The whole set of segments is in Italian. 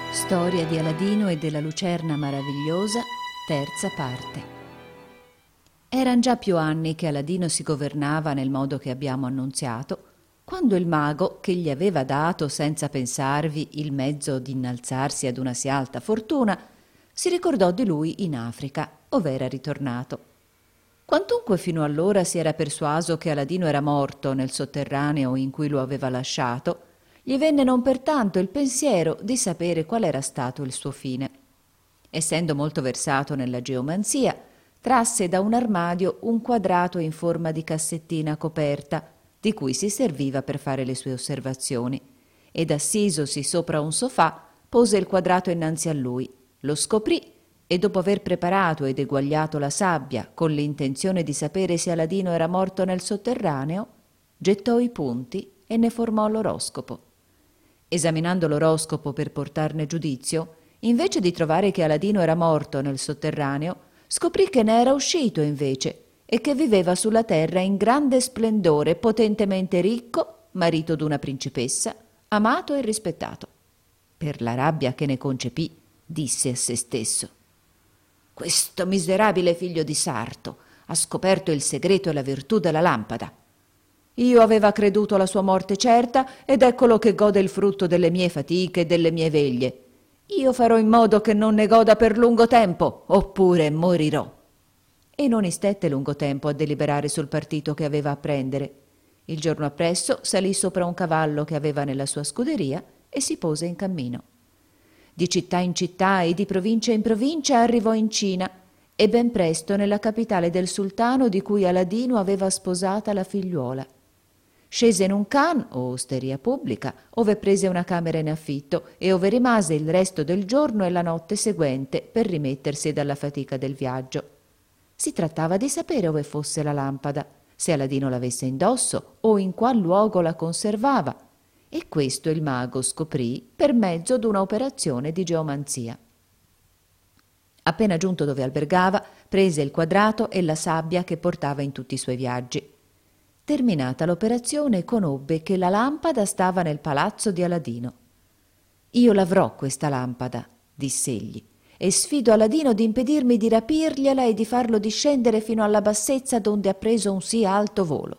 Storia di Aladino e della lucerna maravigliosa, terza parte. Eran già più anni che Aladino si governava nel modo che abbiamo annunziato, quando il mago, che gli aveva dato senza pensarvi il mezzo di innalzarsi ad una sì alta fortuna, si ricordò di lui in Africa, ov'era ritornato. Quantunque fino allora si era persuaso che Aladino era morto nel sotterraneo in cui lo aveva lasciato, gli venne non pertanto il pensiero di sapere qual era stato il suo fine. Essendo molto versato nella geomanzia, trasse da un armadio un quadrato in forma di cassettina coperta, di cui si serviva per fare le sue osservazioni, ed assisosi sopra un sofà, pose il quadrato innanzi a lui, lo scoprì e dopo aver preparato ed eguagliato la sabbia con l'intenzione di sapere se Aladino era morto nel sotterraneo, gettò i punti e ne formò l'oroscopo. Esaminando l'oroscopo per portarne giudizio, invece di trovare che Aladino era morto nel sotterraneo, scoprì che ne era uscito invece e che viveva sulla terra in grande splendore, potentemente ricco, marito d'una principessa, amato e rispettato. Per la rabbia che ne concepì, disse a se stesso: «Questo miserabile figlio di sarto ha scoperto il segreto e la virtù della lampada. Io aveva creduto la sua morte certa ed eccolo che gode il frutto delle mie fatiche e delle mie veglie. Io farò in modo che non ne goda per lungo tempo, oppure morirò». E non istette lungo tempo a deliberare sul partito che aveva a prendere. Il giorno appresso salì sopra un cavallo che aveva nella sua scuderia e si pose in cammino. Di città in città e di provincia in provincia arrivò in Cina e ben presto nella capitale del sultano di cui Aladino aveva sposata la figliuola. Scese in un khan o osteria pubblica, ove prese una camera in affitto e ove rimase il resto del giorno e la notte seguente per rimettersi dalla fatica del viaggio. Si trattava di sapere ove fosse la lampada, se Aladino l'avesse indosso o in qual luogo la conservava, e questo il mago scoprì per mezzo d'una operazione di geomanzia. Appena giunto dove albergava, prese il quadrato e la sabbia che portava in tutti i suoi viaggi. Terminata l'operazione, conobbe che la lampada stava nel palazzo di Aladino. «Io l'avrò questa lampada», diss'egli, «e sfido Aladino di impedirmi di rapirgliela e di farlo discendere fino alla bassezza donde ha preso un sì alto volo».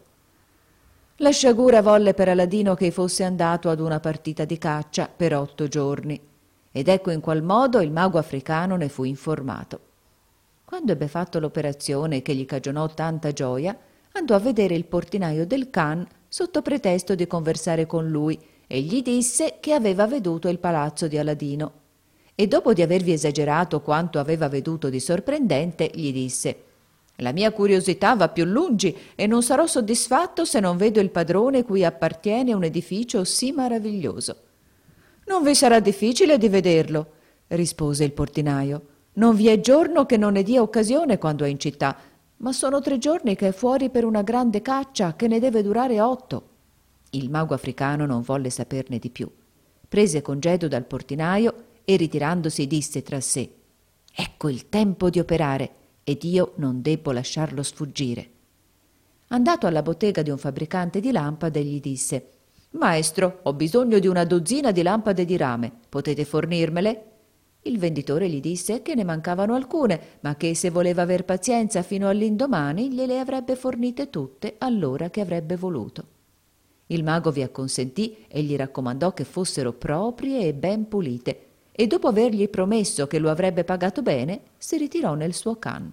La sciagura volle per Aladino che fosse andato ad una partita di caccia per 8 giorni, ed ecco in qual modo il mago africano ne fu informato. Quando ebbe fatto l'operazione che gli cagionò tanta gioia, andò a vedere il portinaio del khan sotto pretesto di conversare con lui e gli disse che aveva veduto il palazzo di Aladino. E dopo di avervi esagerato quanto aveva veduto di sorprendente, gli disse: «La mia curiosità va più lungi e non sarò soddisfatto se non vedo il padrone cui appartiene un edificio sì maraviglioso». «Non vi sarà difficile di vederlo», rispose il portinaio. «Non vi è giorno che non ne dia occasione quando è in città, ma sono 3 giorni che è fuori per una grande caccia che ne deve durare 8». Il mago africano non volle saperne di più. Prese congedo dal portinaio e ritirandosi disse tra sé: «Ecco il tempo di operare ed io non debbo lasciarlo sfuggire». Andato alla bottega di un fabbricante di lampade, gli disse: «Maestro, ho bisogno di una dozzina di lampade di rame, potete fornirmele?» Il venditore gli disse che ne mancavano alcune, ma che se voleva aver pazienza fino all'indomani gliele avrebbe fornite tutte all'ora che avrebbe voluto. Il mago vi acconsentì e gli raccomandò che fossero proprie e ben pulite, e dopo avergli promesso che lo avrebbe pagato bene, si ritirò nel suo khan.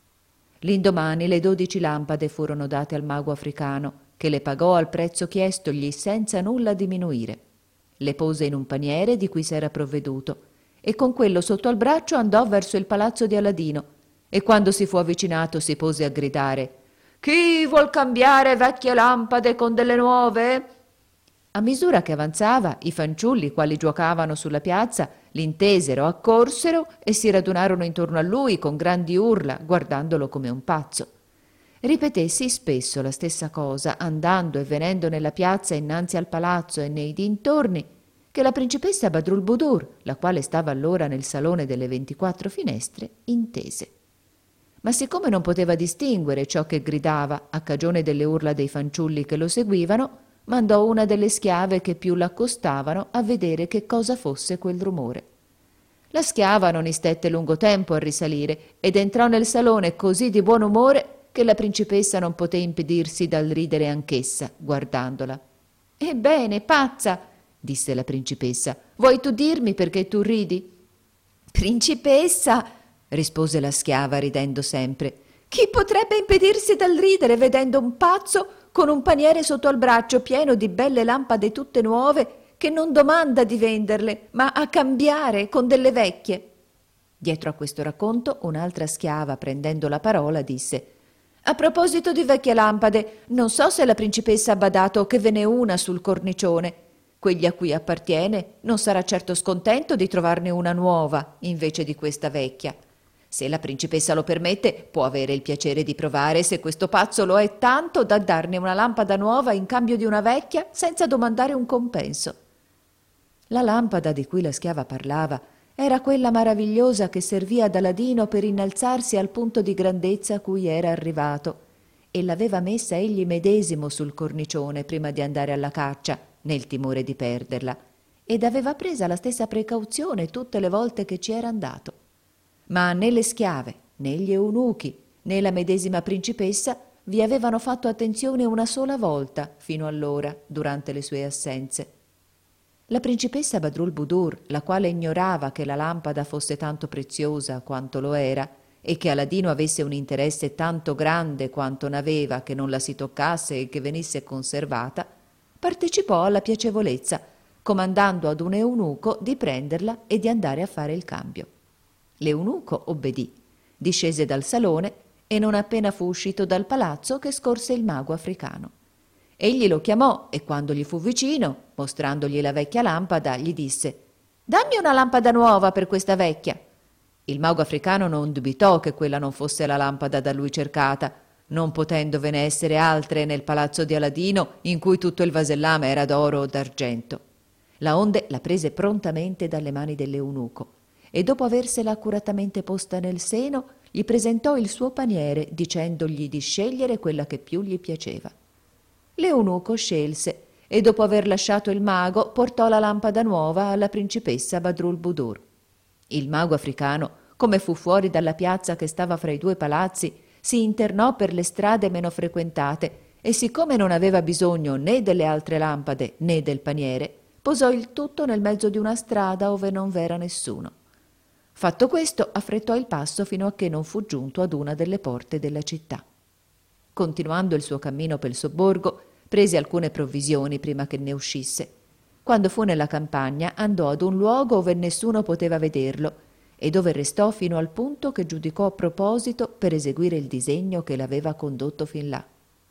L'indomani le 12 lampade furono date al mago africano, che le pagò al prezzo chiestogli senza nulla diminuire. Le pose in un paniere di cui s'era provveduto, e con quello sotto al braccio andò verso il palazzo di Aladino, e quando si fu avvicinato si pose a gridare: «Chi vuol cambiare vecchie lampade con delle nuove?» A misura che avanzava, i fanciulli, quali giuocavano sulla piazza, l'intesero, accorsero e si radunarono intorno a lui con grandi urla, guardandolo come un pazzo. Ripeté sì spesso la stessa cosa, andando e venendo nella piazza innanzi al palazzo e nei dintorni, che la principessa Badrulbudur, la quale stava allora nel salone delle 24 finestre, intese. Ma siccome non poteva distinguere ciò che gridava a cagione delle urla dei fanciulli che lo seguivano, mandò una delle schiave che più l'accostavano a vedere che cosa fosse quel rumore. La schiava non istette lungo tempo a risalire ed entrò nel salone così di buon umore che la principessa non poté impedirsi dal ridere anch'essa, guardandola. «Ebbene, pazza!» disse la principessa. «Vuoi tu dirmi perché tu ridi?» «Principessa!» rispose la schiava ridendo sempre. «Chi potrebbe impedirsi dal ridere vedendo un pazzo con un paniere sotto al braccio pieno di belle lampade tutte nuove che non domanda di venderle, ma a cambiare con delle vecchie?» Dietro a questo racconto un'altra schiava, prendendo la parola, disse: «A proposito di vecchie lampade, non so se la principessa ha badato che ve n'è una sul cornicione. Quegli a cui appartiene non sarà certo scontento di trovarne una nuova invece di questa vecchia. Se la principessa lo permette, può avere il piacere di provare se questo pazzo lo è tanto da darne una lampada nuova in cambio di una vecchia senza domandare un compenso». La lampada di cui la schiava parlava era quella maravigliosa che servì ad Aladino per innalzarsi al punto di grandezza a cui era arrivato, e l'aveva messa egli medesimo sul cornicione prima di andare alla caccia, nel timore di perderla, ed aveva presa la stessa precauzione tutte le volte che ci era andato. Ma né le schiave, né gli eunuchi, né la medesima principessa vi avevano fatto attenzione una sola volta fino allora, durante le sue assenze. La principessa Badrulbudur, la quale ignorava che la lampada fosse tanto preziosa quanto lo era e che Aladino avesse un interesse tanto grande quanto n'aveva che non la si toccasse e che venisse conservata, partecipò alla piacevolezza, comandando ad un eunuco di prenderla e di andare a fare il cambio. L'eunuco obbedì, discese dal salone e non appena fu uscito dal palazzo che scorse il mago africano. Egli lo chiamò e quando gli fu vicino, mostrandogli la vecchia lampada, gli disse: «Dammi una lampada nuova per questa vecchia». Il mago africano non dubitò che quella non fosse la lampada da lui cercata, non potendovene essere altre nel palazzo di Aladino in cui tutto il vasellame era d'oro o d'argento. Laonde la prese prontamente dalle mani dell'eunuco e dopo aversela accuratamente posta nel seno gli presentò il suo paniere dicendogli di scegliere quella che più gli piaceva. L'eunuco scelse e dopo aver lasciato il mago portò la lampada nuova alla principessa Badrulbudur. Il mago africano, come fu fuori dalla piazza che stava fra i due palazzi, si internò per le strade meno frequentate e siccome non aveva bisogno né delle altre lampade né del paniere, posò il tutto nel mezzo di una strada ove non v'era nessuno. Fatto questo, affrettò il passo fino a che non fu giunto ad una delle porte della città. Continuando il suo cammino pel sobborgo, prese alcune provvisioni prima che ne uscisse. Quando fu nella campagna, andò ad un luogo ove nessuno poteva vederlo e dove restò fino al punto che giudicò a proposito per eseguire il disegno che l'aveva condotto fin là.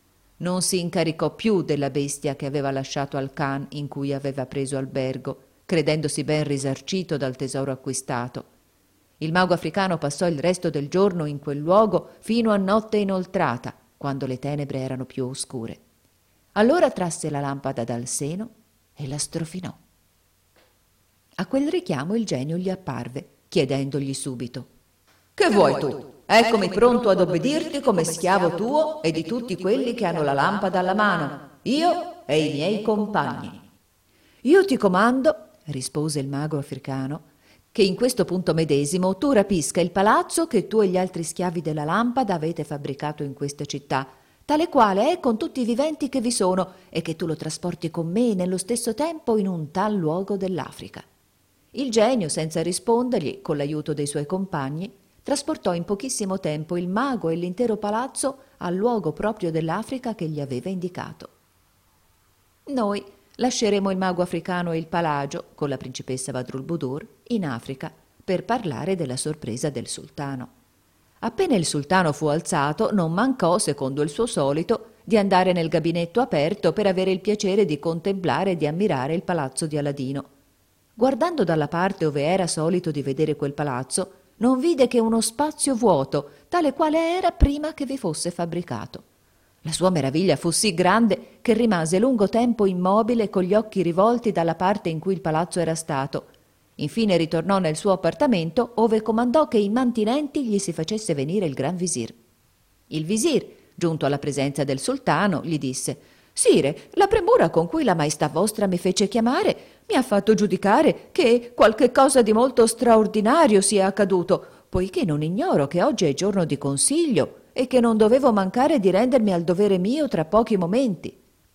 Non si incaricò più della bestia che aveva lasciato al Khan in cui aveva preso albergo, credendosi ben risarcito dal tesoro acquistato. Il mago africano passò il resto del giorno in quel luogo fino a notte inoltrata, quando le tenebre erano più oscure. Allora trasse la lampada dal seno e la strofinò. A quel richiamo il genio gli apparve, chiedendogli subito: «Che vuoi tu? Eccomi pronto ad obbedirti come schiavo tuo e di tutti quelli che hanno la lampada alla mano, io e i miei compagni». «Io ti comando», rispose il mago africano, «che in questo punto medesimo tu rapisca il palazzo che tu e gli altri schiavi della lampada avete fabbricato in questa città, tale quale è con tutti i viventi che vi sono, e che tu lo trasporti con me nello stesso tempo in un tal luogo dell'Africa». Il genio, senza rispondergli, con l'aiuto dei suoi compagni, trasportò in pochissimo tempo il mago e l'intero palazzo al luogo proprio dell'Africa che gli aveva indicato. Noi lasceremo il mago africano e il palagio, con la principessa Badrulbudur, in Africa, per parlare della sorpresa del sultano. Appena il sultano fu alzato, non mancò, secondo il suo solito, di andare nel gabinetto aperto per avere il piacere di contemplare e di ammirare il palazzo di Aladino. Guardando dalla parte ove era solito di vedere quel palazzo, non vide che uno spazio vuoto, tale quale era prima che vi fosse fabbricato. La sua meraviglia fu sì grande che rimase lungo tempo immobile con gli occhi rivolti dalla parte in cui il palazzo era stato. Infine ritornò nel suo appartamento, ove comandò che immantinenti gli si facesse venire il gran visir. Il visir, giunto alla presenza del sultano, gli disse: Sire, la premura con cui la maestà vostra mi fece chiamare mi ha fatto giudicare che qualche cosa di molto straordinario sia accaduto, poiché non ignoro che oggi è giorno di consiglio e che non dovevo mancare di rendermi al dovere mio tra pochi momenti.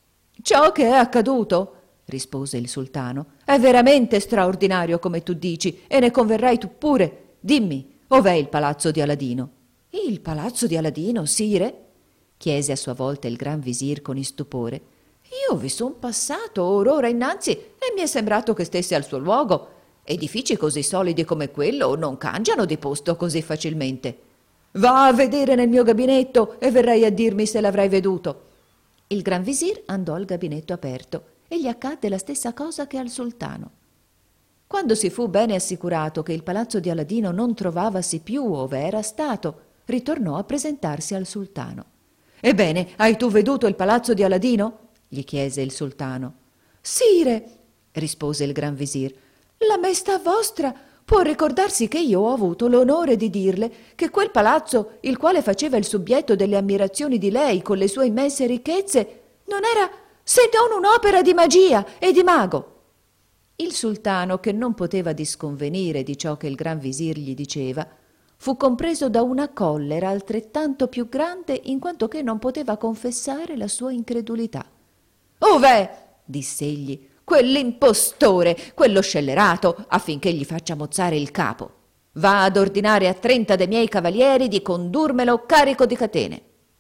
Ciò che è accaduto, rispose il sultano, è veramente straordinario come tu dici, e ne converrai tu pure. Dimmi, ov'è il palazzo di Aladino? Il palazzo di Aladino, sire? Chiese a sua volta il gran visir con istupore. Io vi son passato ora innanzi e mi è sembrato che stesse al suo luogo. Edifici così solidi come quello non cangiano di posto così facilmente. Va a vedere nel mio gabinetto e verrai a dirmi se l'avrai veduto. Il gran visir andò al gabinetto aperto e gli accadde la stessa cosa che al sultano. Quando si fu bene assicurato che il palazzo di Aladino non trovavasi più ove era stato, ritornò a presentarsi al sultano. Ebbene, hai tu veduto il palazzo di Aladino? Gli chiese il sultano. Sire, rispose il gran visir, la maestà vostra può ricordarsi che io ho avuto l'onore di dirle che quel palazzo, il quale faceva il subbietto delle ammirazioni di lei con le sue immense ricchezze, non era se non un'opera di magia e di mago. Il sultano, che non poteva disconvenire di ciò che il gran visir gli diceva, fu compreso da una collera altrettanto più grande in quanto che non poteva confessare la sua incredulità. Ov'è, diss'egli, quell'impostore, quello scellerato, affinché gli faccia mozzare il capo? Va ad ordinare a 30 dei miei cavalieri di condurmelo carico di catene.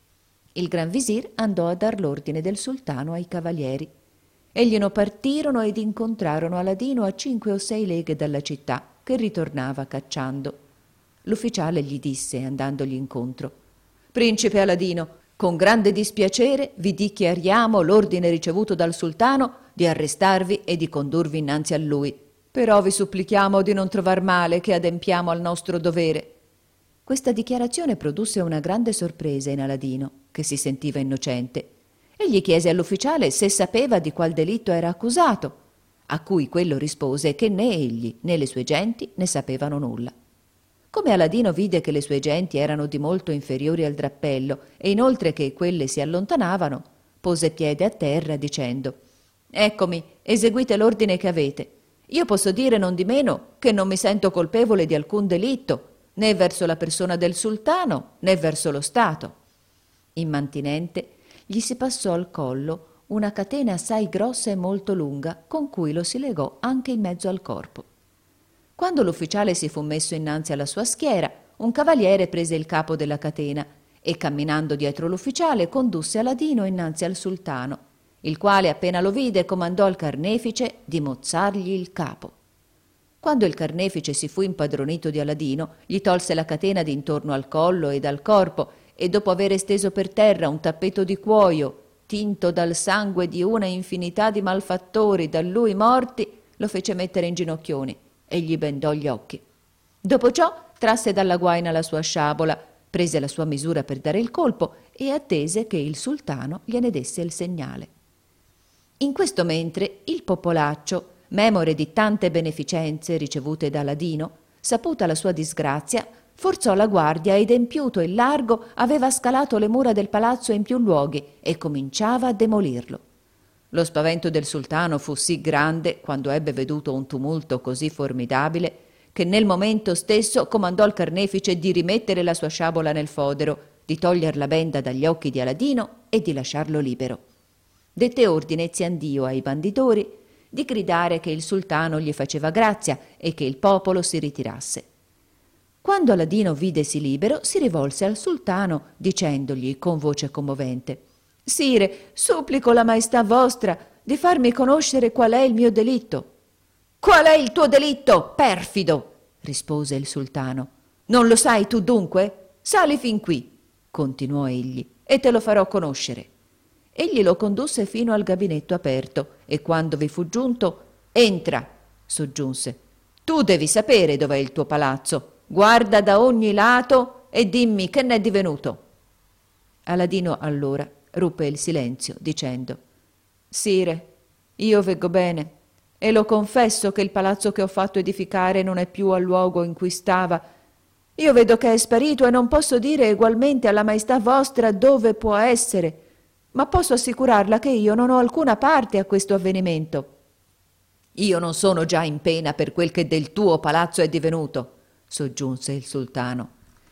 Il gran visir andò a dar l'ordine del sultano ai cavalieri. Egli ne partirono ed incontrarono Aladino a 5 o 6 leghe dalla città, che ritornava cacciando. L'ufficiale gli disse, andandogli incontro: Principe Aladino, con grande dispiacere vi dichiariamo l'ordine ricevuto dal sultano di arrestarvi e di condurvi innanzi a lui. Però vi supplichiamo di non trovar male che adempiamo al nostro dovere. Questa dichiarazione produsse una grande sorpresa in Aladino, che si sentiva innocente. Egli chiese all'ufficiale se sapeva di qual delitto era accusato, a cui quello rispose che né egli né le sue genti ne sapevano nulla. Come Aladino vide che le sue genti erano di molto inferiori al drappello e inoltre che quelle si allontanavano, pose piede a terra dicendo: Eccomi, eseguite l'ordine che avete. Io posso dire non di meno che non mi sento colpevole di alcun delitto, né verso la persona del sultano né verso lo Stato. Immantinente gli si passò al collo una catena assai grossa e molto lunga, con cui lo si legò anche in mezzo al corpo. Quando l'ufficiale si fu messo innanzi alla sua schiera, un cavaliere prese il capo della catena e, camminando dietro l'ufficiale, condusse Aladino innanzi al sultano, il quale, appena lo vide, comandò al carnefice di mozzargli il capo. Quando il carnefice si fu impadronito di Aladino, gli tolse la catena d'intorno al collo e dal corpo e, dopo aver esteso per terra un tappeto di cuoio tinto dal sangue di una infinità di malfattori da lui morti, lo fece mettere in ginocchioni e gli bendò gli occhi. Dopo ciò trasse dalla guaina la sua sciabola, prese la sua misura per dare il colpo e attese che il sultano gliene desse il segnale. In questo mentre il popolaccio, memore di tante beneficenze ricevute da Aladino, saputa la sua disgrazia, forzò la guardia ed empiuto il largo aveva scalato le mura del palazzo in più luoghi e cominciava a demolirlo. Lo spavento del sultano fu sì grande quando ebbe veduto un tumulto così formidabile che nel momento stesso comandò al carnefice di rimettere la sua sciabola nel fodero, di toglier la benda dagli occhi di Aladino e di lasciarlo libero. Dette ordine Ziandio ai banditori di gridare che il sultano gli faceva grazia e che il popolo si ritirasse. Quando Aladino videsi libero, si rivolse al sultano dicendogli con voce commovente: Sire, supplico la maestà vostra di farmi conoscere qual è il mio delitto. Qual è il tuo delitto, perfido? Rispose il sultano. Non lo sai tu dunque? Sali fin qui, continuò egli, e te lo farò conoscere. Egli lo condusse fino al gabinetto aperto e quando vi fu giunto: Entra, soggiunse. Tu devi sapere dov'è il tuo palazzo. Guarda da ogni lato e dimmi che n'è divenuto. Aladino allora ruppe il silenzio dicendo: Sire, io veggo bene e lo confesso che il palazzo che ho fatto edificare non è più al luogo in cui stava. Io vedo che è sparito e non posso dire egualmente alla maestà vostra dove può essere. ma posso assicurarla che io non ho alcuna parte a questo avvenimento. Io non sono già in pena per quel che del tuo palazzo è divenuto, soggiunse il sultano.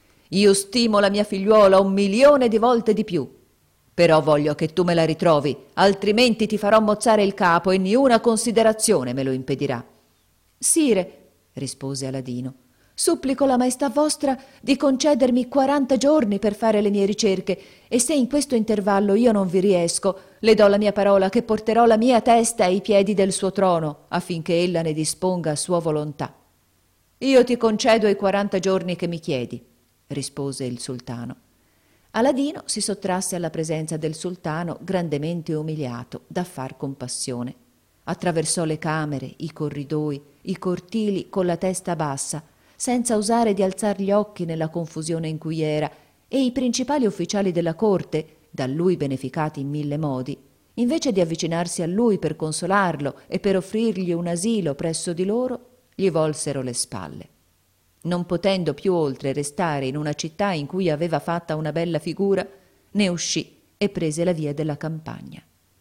Io stimo la mia figliuola 1.000.000 di volte di più. Però voglio che tu me la ritrovi, altrimenti ti farò mozzare il capo e niuna considerazione me lo impedirà. Sire, rispose Aladino, supplico la maestà vostra di concedermi 40 giorni per fare le mie ricerche, e se in questo intervallo io non vi riesco, le do la mia parola che porterò la mia testa ai piedi del suo trono, affinché ella ne disponga a sua volontà. Io ti concedo i 40 giorni che mi chiedi, rispose il sultano. Aladino si sottrasse alla presenza del sultano grandemente umiliato da far compassione. Attraversò le camere, i corridoi, i cortili con la testa bassa, senza osare di alzar gli occhi nella confusione in cui era, e i principali ufficiali della corte, da lui beneficati in 1000 modi, invece di avvicinarsi a lui per consolarlo e per offrirgli un asilo presso di loro, gli volsero le spalle. Non potendo più oltre restare in una città in cui aveva fatta una bella figura, ne uscì e prese la via della campagna.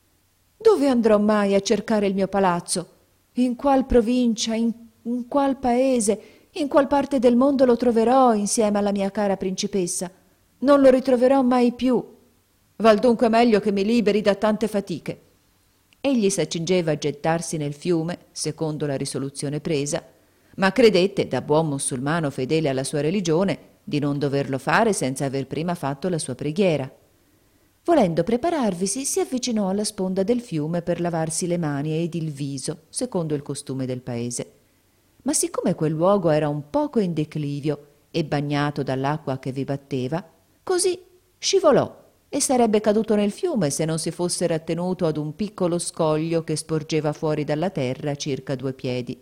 Dove andrò mai a cercare il mio palazzo? In qual provincia, in qual paese, in qual parte del mondo lo troverò insieme alla mia cara principessa? Non lo ritroverò mai più. Val dunque meglio che mi liberi da tante fatiche. Egli s'accingeva a gettarsi nel fiume, secondo la risoluzione presa, ma credette, da buon musulmano fedele alla sua religione, di non doverlo fare senza aver prima fatto la sua preghiera. Volendo prepararvisi, si avvicinò alla sponda del fiume per lavarsi le mani ed il viso, secondo il costume del paese. Ma siccome quel luogo era un poco in declivio e bagnato dall'acqua che vi batteva, così scivolò e sarebbe caduto nel fiume se non si fosse rattenuto ad un piccolo scoglio che sporgeva fuori dalla terra circa 2 piedi.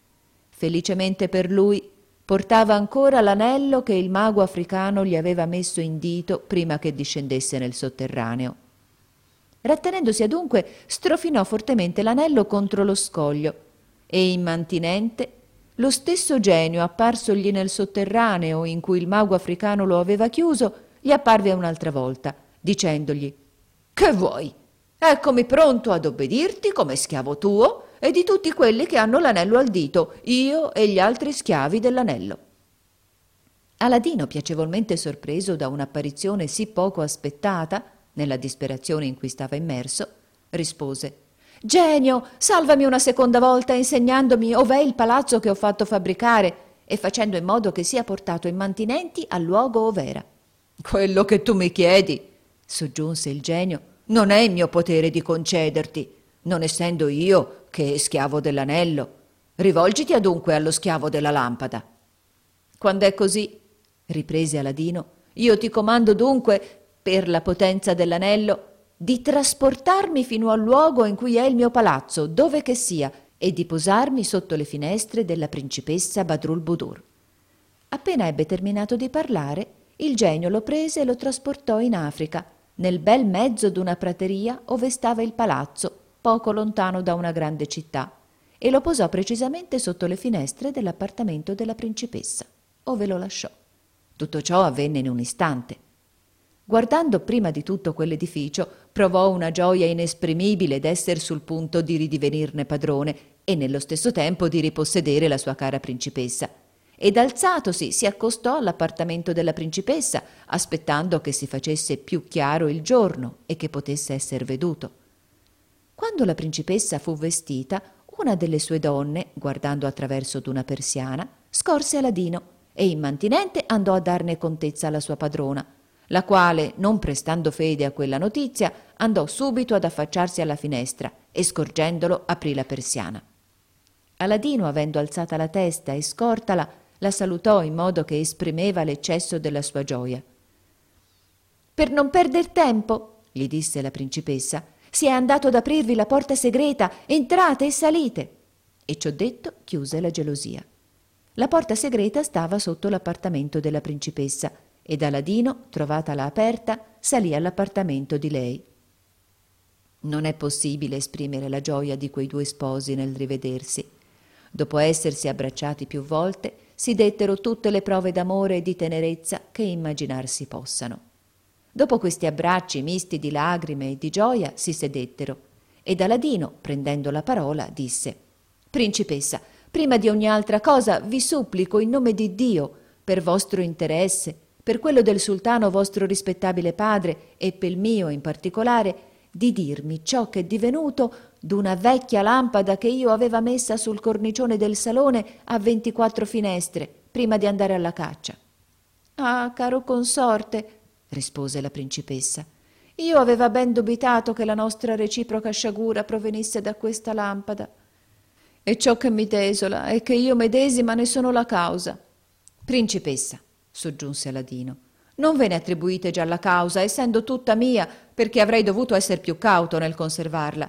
Felicemente per lui, portava ancora l'anello che il mago africano gli aveva messo in dito prima che discendesse nel sotterraneo. Rattenendosi adunque, strofinò fortemente l'anello contro lo scoglio e, immantinente, lo stesso genio apparsogli nel sotterraneo in cui il mago africano lo aveva chiuso, gli apparve un'altra volta, dicendogli: «Che vuoi? Eccomi pronto ad obbedirti come schiavo tuo e di tutti quelli che hanno l'anello al dito, io e gli altri schiavi dell'anello». Aladino, piacevolmente sorpreso da un'apparizione sì poco aspettata, nella disperazione in cui stava immerso, rispose: «Genio, salvami una seconda volta insegnandomi ov'è il palazzo che ho fatto fabbricare e facendo in modo che sia portato immantinenti al luogo ov'era». «Quello che tu mi chiedi», soggiunse il genio, «non è in mio potere di concederti, non essendo io che schiavo dell'anello. Rivolgiti adunque allo schiavo della lampada». «Quando è così», riprese Aladino, «io ti comando dunque, per la potenza dell'anello, di trasportarmi fino al luogo in cui è il mio palazzo, dove che sia, e di posarmi sotto le finestre della principessa Badrulbudur». Appena ebbe terminato di parlare, il genio lo prese e lo trasportò in Africa, nel bel mezzo d'una prateria ove stava il palazzo, poco lontano da una grande città, e lo posò precisamente sotto le finestre dell'appartamento della principessa, ove lo lasciò. Tutto ciò avvenne in un istante. Guardando prima di tutto quell'edificio, provò una gioia inesprimibile d'esser sul punto di ridivenirne padrone e nello stesso tempo di ripossedere la sua cara principessa. Ed alzatosi si accostò all'appartamento della principessa, aspettando che si facesse più chiaro il giorno e che potesse esser veduto. Quando la principessa fu vestita, una delle sue donne, guardando attraverso d'una persiana, scorse Aladino e immantinente andò a darne contezza alla sua padrona, la quale, non prestando fede a quella notizia, andò subito ad affacciarsi alla finestra e, scorgendolo, aprì la persiana. Aladino, avendo alzata la testa e scortala, la salutò in modo che esprimeva l'eccesso della sua gioia. «Per non perder tempo», gli disse la principessa, «si è andato ad aprirvi la porta segreta, entrate e salite». E ciò detto chiuse la gelosia. La porta segreta stava sotto l'appartamento della principessa ed Aladino, trovatala aperta, salì all'appartamento di lei. Non è possibile esprimere la gioia di quei 2 sposi nel rivedersi. Dopo essersi abbracciati più volte, si dettero tutte le prove d'amore e di tenerezza che immaginar si possano. Dopo questi abbracci misti di lagrime e di gioia si sedettero ed Aladino, prendendo la parola, disse: «Principessa, prima di ogni altra cosa vi supplico in nome di Dio, per vostro interesse, per quello del sultano vostro rispettabile padre e pel mio in particolare, di dirmi ciò che è divenuto d'una vecchia lampada che io aveva messa sul cornicione del salone a 24 finestre prima di andare alla caccia». «Ah, caro consorte», rispose la principessa, «io aveva ben dubitato che la nostra reciproca sciagura provenisse da questa lampada. E ciò che mi desola è che io medesima ne sono la causa». «Principessa», soggiunse Aladino, «non ve ne attribuite già la causa, essendo tutta mia, perché avrei dovuto esser più cauto nel conservarla.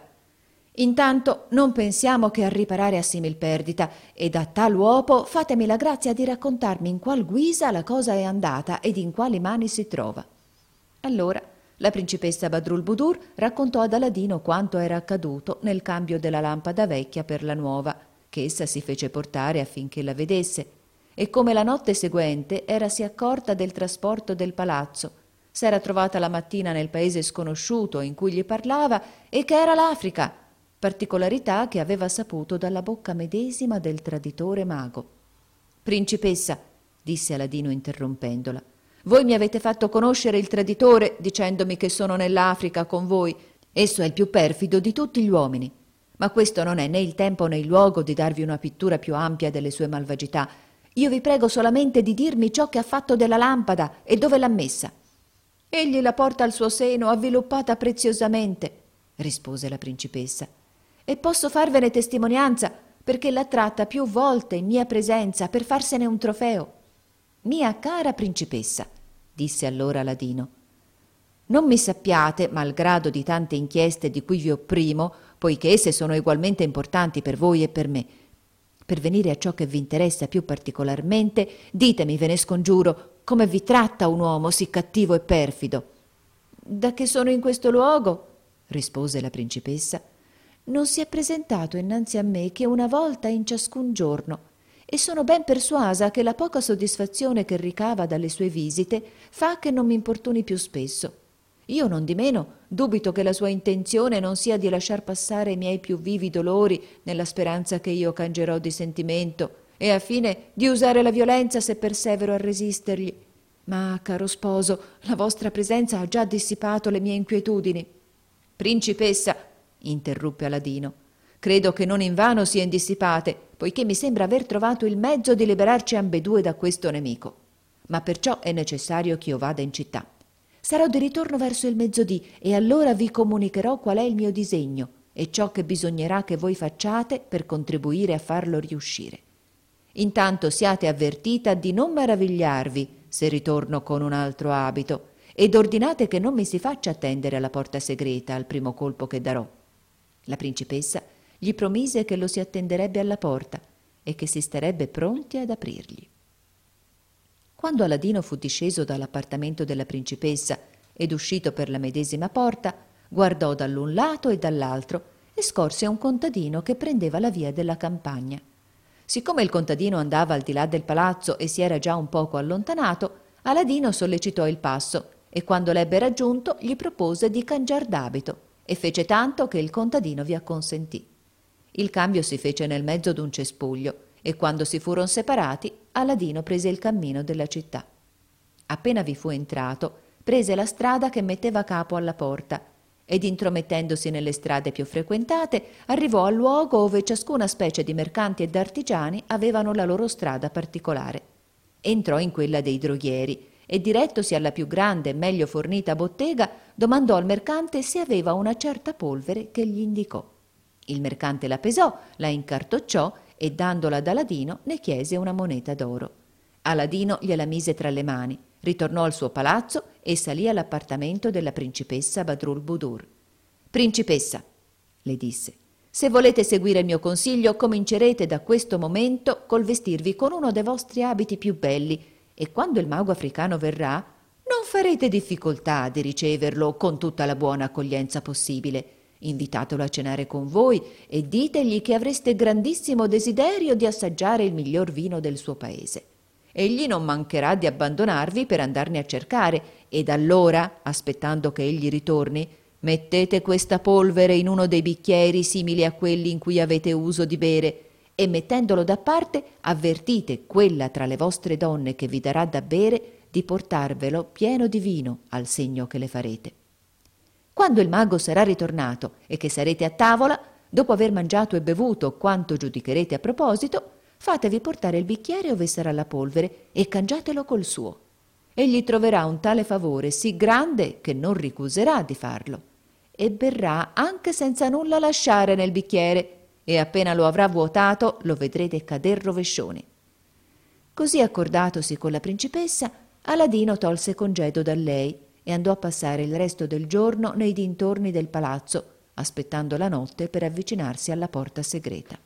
Intanto non pensiamo che a riparare a simil perdita, ed a tal uopo fatemi la grazia di raccontarmi in qual guisa la cosa è andata ed in quali mani si trova». Allora la principessa Badrulbudur raccontò ad Aladino quanto era accaduto nel cambio della lampada vecchia per la nuova, che essa si fece portare affinché la vedesse, e come la notte seguente erasi accorta del trasporto del palazzo, s'era trovata la mattina nel paese sconosciuto in cui gli parlava e che era l'Africa, particolarità che aveva saputo dalla bocca medesima del traditore mago. «Principessa», disse Aladino interrompendola, «voi mi avete fatto conoscere il traditore dicendomi che sono nell'Africa con voi. Esso è il più perfido di tutti gli uomini. Ma questo non è né il tempo né il luogo di darvi una pittura più ampia delle sue malvagità. Io vi prego solamente di dirmi ciò che ha fatto della lampada e dove l'ha messa». «Egli la porta al suo seno avviluppata preziosamente», rispose la principessa, «e posso farvene testimonianza perché l'ha tratta più volte in mia presenza per farsene un trofeo». «Mia cara principessa», disse allora Aladino, «non mi sappiate, malgrado di tante inchieste di cui vi opprimo, poiché esse sono egualmente importanti per voi e per me. Per venire a ciò che vi interessa più particolarmente, ditemi, ve ne scongiuro, come vi tratta un uomo sì cattivo e perfido». «Da che sono in questo luogo», rispose la principessa, «non si è presentato innanzi a me che una volta in ciascun giorno, e sono ben persuasa che la poca soddisfazione che ricava dalle sue visite fa che non mi importuni più spesso. Io nondimeno dubito che la sua intenzione non sia di lasciar passare i miei più vivi dolori nella speranza che io cangerò di sentimento e a fine di usare la violenza se persevero a resistergli. Ma, caro sposo, la vostra presenza ha già dissipato le mie inquietudini». «Principessa», interruppe Aladino, «credo che non invano sian dissipate, poiché mi sembra aver trovato il mezzo di liberarci ambedue da questo nemico. Ma perciò è necessario che io vada in città. Sarò di ritorno verso il mezzodì e allora vi comunicherò qual è il mio disegno e ciò che bisognerà che voi facciate per contribuire a farlo riuscire. Intanto siate avvertita di non meravigliarvi se ritorno con un altro abito ed ordinate che non mi si faccia attendere alla porta segreta al primo colpo che darò». La principessa gli promise che lo si attenderebbe alla porta e che si starebbe pronti ad aprirgli. Quando Aladino fu disceso dall'appartamento della principessa ed uscito per la medesima porta, guardò dall'un lato e dall'altro e scorse un contadino che prendeva la via della campagna. Siccome il contadino andava al di là del palazzo e si era già un poco allontanato, Aladino sollecitò il passo e quando l'ebbe raggiunto gli propose di cangiar d'abito e fece tanto che il contadino vi acconsentì. Il cambio si fece nel mezzo d'un cespuglio e quando si furono separati, Aladino prese il cammino della città. Appena vi fu entrato, prese la strada che metteva capo alla porta ed intromettendosi nelle strade più frequentate, arrivò al luogo ove ciascuna specie di mercanti e d'artigiani avevano la loro strada particolare. Entrò in quella dei droghieri e direttosi alla più grande e meglio fornita bottega, domandò al mercante se aveva una certa polvere che gli indicò. Il mercante la pesò, la incartocciò e dandola ad Aladino ne chiese una moneta d'oro. Aladino gliela mise tra le mani, ritornò al suo palazzo e salì all'appartamento della principessa Badrulbudur. «Principessa», le disse, «se volete seguire il mio consiglio, comincerete da questo momento col vestirvi con uno dei vostri abiti più belli e quando il mago africano verrà, non farete difficoltà di riceverlo con tutta la buona accoglienza possibile. Invitatelo a cenare con voi e ditegli che avreste grandissimo desiderio di assaggiare il miglior vino del suo paese. egli non mancherà di abbandonarvi per andarne a cercare, ed allora, aspettando che egli ritorni, mettete questa polvere in uno dei bicchieri simili a quelli in cui avete uso di bere, e mettendolo da parte avvertite quella tra le vostre donne che vi darà da bere di portarvelo pieno di vino al segno che le farete. Quando il mago sarà ritornato e che sarete a tavola, dopo aver mangiato e bevuto quanto giudicherete a proposito, fatevi portare il bicchiere ove sarà la polvere e cangiatelo col suo. Egli troverà un tale favore sì grande che non ricuserà di farlo, e berrà anche senza nulla lasciare nel bicchiere, e appena lo avrà vuotato lo vedrete cader rovescioni. Così accordatosi con la principessa, Aladino tolse congedo da lei e andò a passare il resto del giorno nei dintorni del palazzo, aspettando la notte per avvicinarsi alla porta segreta.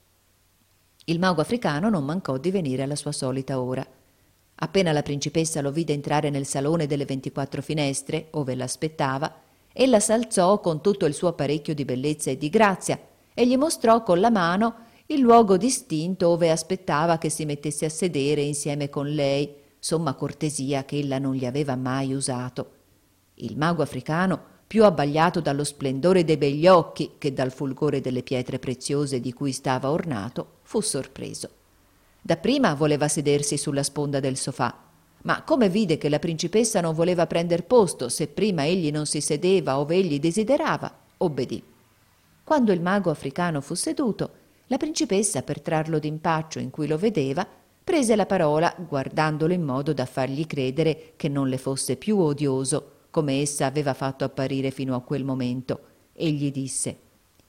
Il mago africano non mancò di venire alla sua solita ora. Appena la principessa lo vide entrare nel salone delle 24 finestre, ove l'aspettava, ella s'alzò con tutto il suo apparecchio di bellezza e di grazia e gli mostrò con la mano il luogo distinto ove aspettava che si mettesse a sedere insieme con lei, somma cortesia che ella non gli aveva mai usato. Il mago africano, più abbagliato dallo splendore dei begli occhi che dal fulgore delle pietre preziose di cui stava ornato, fu sorpreso. Dapprima voleva sedersi sulla sponda del sofà, ma come vide che la principessa non voleva prender posto se prima egli non si sedeva ove egli desiderava, obbedì. Quando il mago africano fu seduto, la principessa, per trarlo d'impaccio in cui lo vedeva, prese la parola, guardandolo in modo da fargli credere che non le fosse più odioso, come essa aveva fatto apparire fino a quel momento, e gli disse: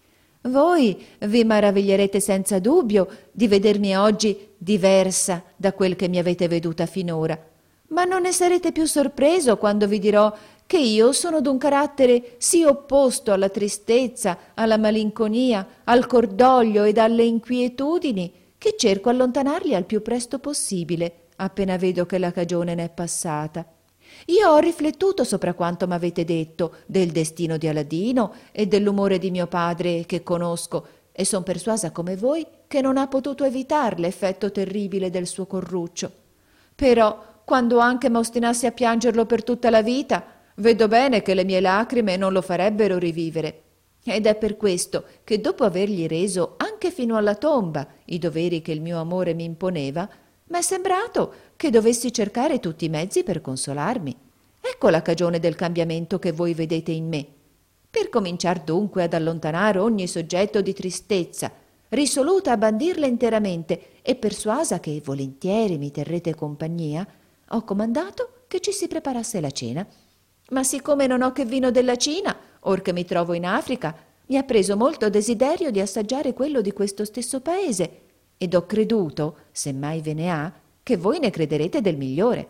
«Voi vi maraviglierete senza dubbio di vedermi oggi diversa da quel che mi avete veduta finora, ma non ne sarete più sorpreso quando vi dirò che io sono d'un carattere sì opposto alla tristezza, alla malinconia, al cordoglio ed alle inquietudini, che cerco allontanarli al più presto possibile, appena vedo che la cagione n'è passata. Io ho riflettuto sopra quanto m'avete detto del destino di Aladino e dell'umore di mio padre che conosco, e son persuasa come voi che non ha potuto evitar l'effetto terribile del suo corruccio. Però, quando anche m'ostinassi a piangerlo per tutta la vita, vedo bene che le mie lacrime non lo farebbero rivivere. Ed è per questo che dopo avergli reso anche fino alla tomba i doveri che il mio amore mi imponeva, m'è sembrato che dovessi cercare tutti i mezzi per consolarmi. Ecco la cagione del cambiamento che voi vedete in me. Per cominciar dunque ad allontanare ogni soggetto di tristezza, risoluta a bandirla interamente e persuasa che volentieri mi terrete compagnia, ho comandato che ci si preparasse la cena. Ma siccome non ho che vino della Cina, or che mi trovo in Africa, mi ha preso molto desiderio di assaggiare quello di questo stesso paese, ed ho creduto, se mai ve ne ha, che voi ne crederete del migliore.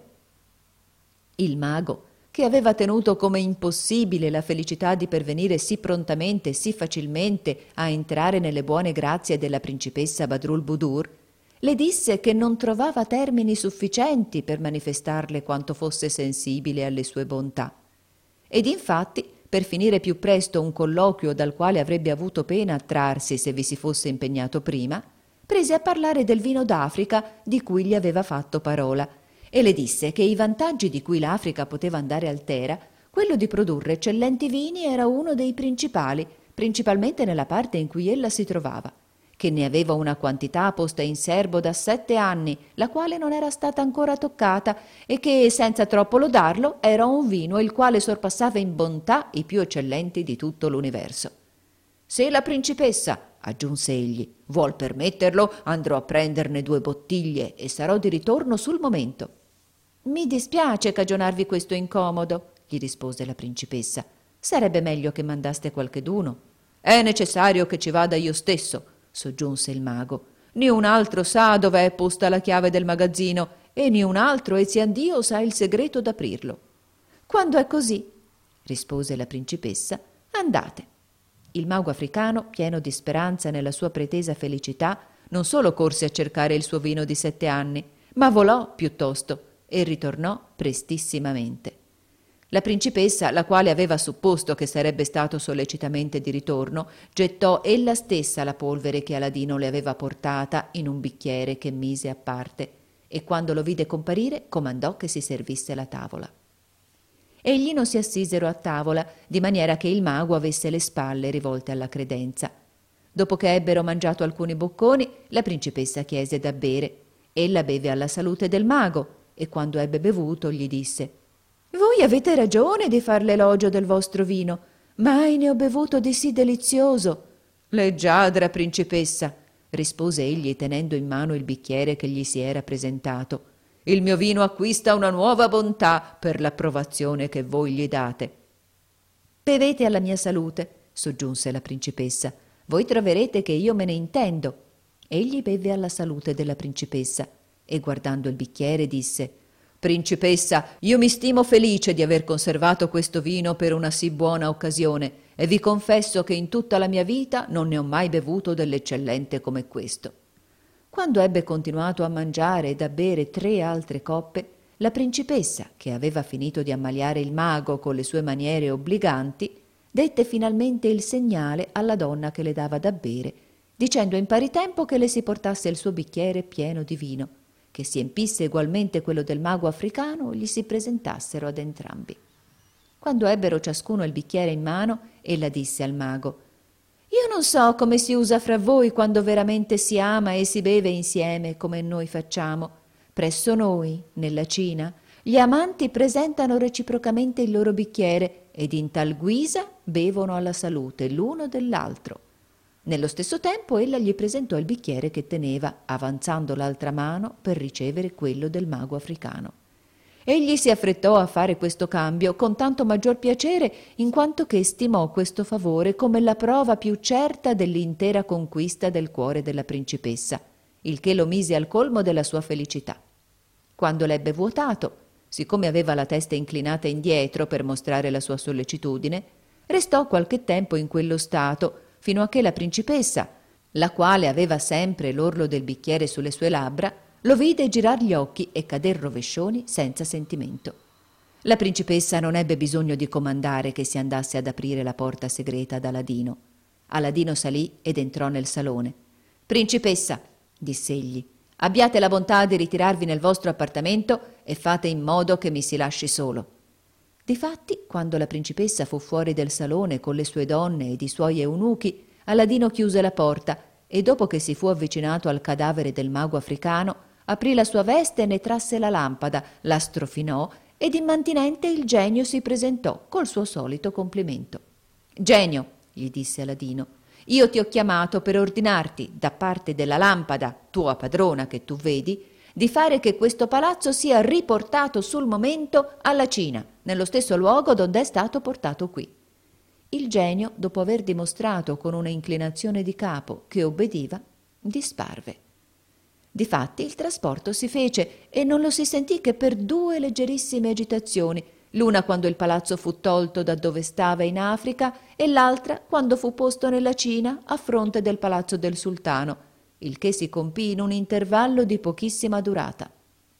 Il mago, che aveva tenuto come impossibile la felicità di pervenire sì prontamente e sì facilmente a entrare nelle buone grazie della principessa Badrulbudur, le disse che non trovava termini sufficienti per manifestarle quanto fosse sensibile alle sue bontà. Ed infatti, per finire più presto un colloquio dal quale avrebbe avuto pena a trarsi se vi si fosse impegnato prima, prese a parlare del vino d'Africa di cui gli aveva fatto parola, e le disse che i vantaggi di cui l'Africa poteva andare altera, quello di produrre eccellenti vini era uno dei principali, principalmente nella parte in cui ella si trovava, che ne aveva una quantità posta in serbo da 7 anni, la quale non era stata ancora toccata, e che, senza troppo lodarlo, era un vino il quale sorpassava in bontà i più eccellenti di tutto l'universo. «Se la principessa», aggiunse egli, «vuol permetterlo, andrò a prenderne 2 bottiglie e sarò di ritorno sul momento». «Mi dispiace cagionarvi questo incomodo», gli rispose la principessa. «Sarebbe meglio che mandaste qualcheduno». «È necessario che ci vada io stesso», soggiunse il mago. «Niun altro sa dove è posta la chiave del magazzino e niun altro, eziandio, sa il segreto d'aprirlo». «Quando è così», rispose la principessa, «andate». Il mago africano, pieno di speranza nella sua pretesa felicità, non solo corse a cercare il suo vino di 7 anni, ma volò piuttosto e ritornò prestissimamente. La principessa, la quale aveva supposto che sarebbe stato sollecitamente di ritorno, gettò ella stessa la polvere che Aladino le aveva portata in un bicchiere che mise a parte, e quando lo vide comparire comandò che si servisse la tavola. Egli non si assisero a tavola, di maniera che il mago avesse le spalle rivolte alla credenza. Dopo che ebbero mangiato alcuni bocconi, la principessa chiese da bere. Ella beve alla salute del mago, e quando ebbe bevuto gli disse: «Voi avete ragione di far l'elogio del vostro vino, mai ne ho bevuto di sì delizioso». «Leggiadra principessa», rispose egli tenendo in mano il bicchiere che gli si era presentato, «il mio vino acquista una nuova bontà per l'approvazione che voi gli date». «Bevete alla mia salute», soggiunse la principessa, «voi troverete che io me ne intendo». Egli beve alla salute della principessa e guardando il bicchiere disse: «Principessa, io mi stimo felice di aver conservato questo vino per una sì buona occasione e vi confesso che in tutta la mia vita non ne ho mai bevuto dell'eccellente come questo». Quando ebbe continuato a mangiare ed a bere 3 altre coppe, la principessa, che aveva finito di ammaliare il mago con le sue maniere obbliganti, dette finalmente il segnale alla donna che le dava da bere, dicendo in pari tempo che le si portasse il suo bicchiere pieno di vino, che si empisse egualmente quello del mago africano, gli si presentassero ad entrambi. Quando ebbero ciascuno il bicchiere in mano, ella disse al mago: «Io non so come si usa fra voi quando veramente si ama e si beve insieme come noi facciamo. Presso noi, nella Cina, gli amanti presentano reciprocamente il loro bicchiere ed in tal guisa bevono alla salute l'uno dell'altro». Nello stesso tempo ella gli presentò il bicchiere che teneva, avanzando l'altra mano per ricevere quello del mago africano. Egli si affrettò a fare questo cambio con tanto maggior piacere in quanto che stimò questo favore come la prova più certa dell'intera conquista del cuore della principessa, il che lo mise al colmo della sua felicità. Quando l'ebbe vuotato, siccome aveva la testa inclinata indietro per mostrare la sua sollecitudine, restò qualche tempo in quello stato, fino a che la principessa, la quale aveva sempre l'orlo del bicchiere sulle sue labbra, lo vide girar gli occhi e cader rovescioni senza sentimento. La principessa non ebbe bisogno di comandare che si andasse ad aprire la porta segreta ad Aladino. Aladino salì ed entrò nel salone. «Principessa», diss'egli, «abbiate la bontà di ritirarvi nel vostro appartamento e fate in modo che mi si lasci solo». Difatti, quando la principessa fu fuori del salone con le sue donne ed i suoi eunuchi, Aladino chiuse la porta e dopo che si fu avvicinato al cadavere del mago africano, aprì la sua veste e ne trasse la lampada, la strofinò ed immantinente il genio si presentò col suo solito complimento. «Genio», gli disse Aladino, «io ti ho chiamato per ordinarti, da parte della lampada, tua padrona che tu vedi, di fare che questo palazzo sia riportato sul momento alla Cina, nello stesso luogo donde è stato portato qui». Il genio, dopo aver dimostrato con una inclinazione di capo che obbediva, disparve. Difatti il trasporto si fece e non lo si sentì che per 2 leggerissime agitazioni, l'una quando il palazzo fu tolto da dove stava in Africa e l'altra quando fu posto nella Cina a fronte del palazzo del sultano, il che si compì in un intervallo di pochissima durata.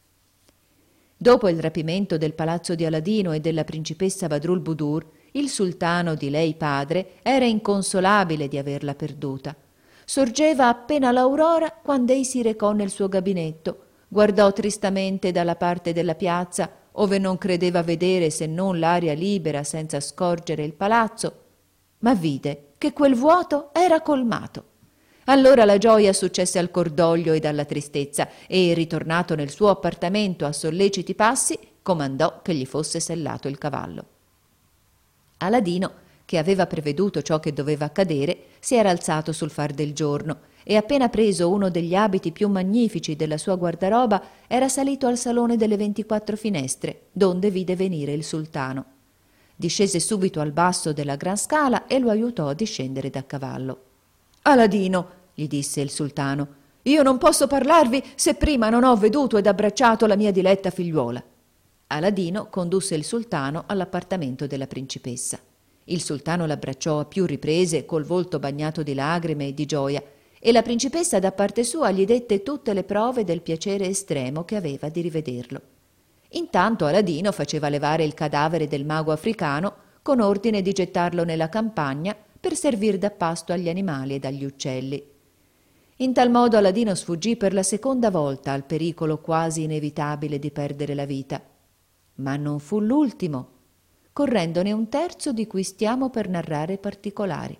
Dopo il rapimento del palazzo di Aladino e della principessa Badrulbudur, il sultano di lei padre era inconsolabile di averla perduta. Sorgeva appena l'aurora quando ei si recò nel suo gabinetto, guardò tristamente dalla parte della piazza, ove non credeva vedere se non l'aria libera senza scorgere il palazzo, ma vide che quel vuoto era colmato. Allora la gioia successe al cordoglio ed alla tristezza e, ritornato nel suo appartamento a solleciti passi, comandò che gli fosse sellato il cavallo. Aladino, che aveva preveduto ciò che doveva accadere, si era alzato sul far del giorno e appena preso uno degli abiti più magnifici della sua guardaroba era salito al salone delle 24 finestre, donde vide venire il sultano. Discese subito al basso della gran scala e lo aiutò a discendere da cavallo. «Aladino», gli disse il sultano, «io non posso parlarvi se prima non ho veduto ed abbracciato la mia diletta figliuola». Aladino condusse il sultano all'appartamento della principessa. Il sultano l'abbracciò a più riprese col volto bagnato di lagrime e di gioia e la principessa da parte sua gli dette tutte le prove del piacere estremo che aveva di rivederlo. Intanto Aladino faceva levare il cadavere del mago africano con ordine di gettarlo nella campagna per servir da pasto agli animali ed agli uccelli. In tal modo Aladino sfuggì per la seconda volta al pericolo quasi inevitabile di perdere la vita. Ma non fu l'ultimo, correndone un terzo di cui stiamo per narrare particolari.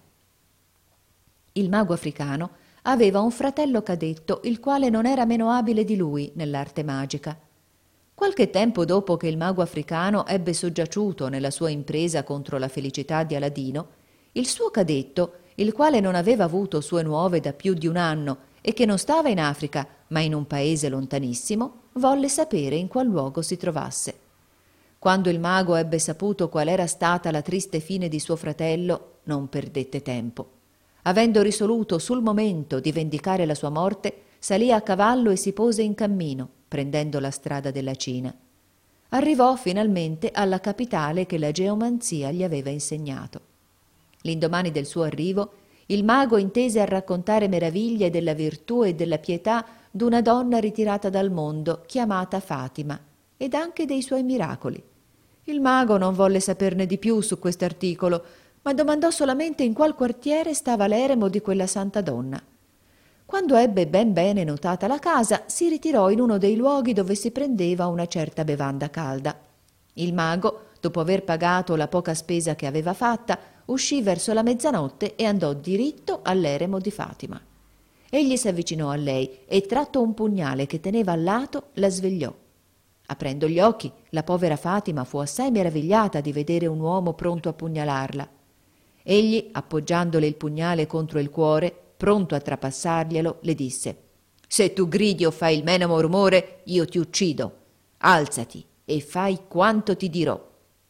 Il mago africano aveva un fratello cadetto, il quale non era meno abile di lui nell'arte magica. Qualche tempo dopo che il mago africano ebbe soggiaciuto nella sua impresa contro la felicità di Aladino, il suo cadetto, il quale non aveva avuto sue nuove da più di un anno e che non stava in Africa, ma in un paese lontanissimo, volle sapere in qual luogo si trovasse. Quando il mago ebbe saputo qual era stata la triste fine di suo fratello, non perdette tempo. Avendo risoluto sul momento di vendicare la sua morte, salì a cavallo e si pose in cammino, prendendo la strada della Cina. Arrivò finalmente alla capitale che la geomanzia gli aveva insegnato. L'indomani del suo arrivo, il mago intese a raccontare meraviglie della virtù e della pietà d'una donna ritirata dal mondo, chiamata Fatima, ed anche dei suoi miracoli. Il mago non volle saperne di più su quest'articolo, ma domandò solamente in qual quartiere stava l'eremo di quella santa donna. Quando ebbe ben bene notata la casa, si ritirò in uno dei luoghi dove si prendeva una certa bevanda calda. Il mago, dopo aver pagato la poca spesa che aveva fatta, uscì verso la mezzanotte e andò diritto all'eremo di Fatima. Egli s'avvicinò a lei e, tratto un pugnale che teneva al lato, la svegliò. Aprendo gli occhi, la povera Fatima fu assai meravigliata di vedere un uomo pronto a pugnalarla. Egli, appoggiandole il pugnale contro il cuore, pronto a trapassarglielo, le disse: «Se tu gridi o fai il menamo rumore, io ti uccido. Alzati e fai quanto ti dirò».